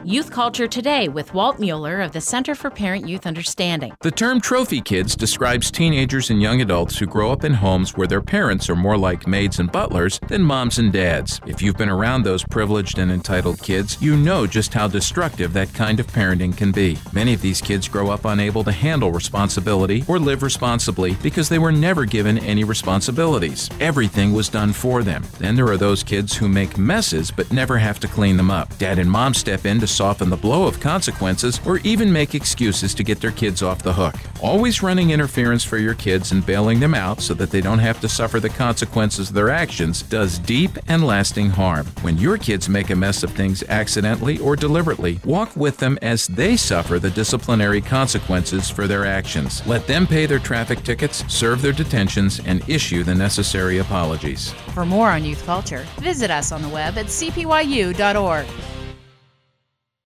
Youth Culture Today with Walt Mueller of the Center for Parent-Youth Understanding. The term trophy kids describes teenagers and young adults who grow up in homes where their parents are more like maids and butlers than moms and dads. If you've been around those privileged and entitled kids, you know just how destructive that kind of parenting can be. Many of these kids grow up unable to handle responsibility or live responsibly because they were never given any responsibilities. Everything was done for them. Then there are those kids who make messes but never have to clean them up. Dad and mom step in to soften the blow of consequences or even make excuses to get their kids off the hook. Always running interference for your kids and bailing them out so that they don't have to suffer the consequences of their actions does deep and lasting harm. When your kids make a mess of things accidentally or deliberately, walk with them as they suffer the disciplinary consequences for their actions. Let them pay their traffic tickets, serve their detentions, and issue the necessary apologies. For more on youth culture, visit us on the web at cpyu.org.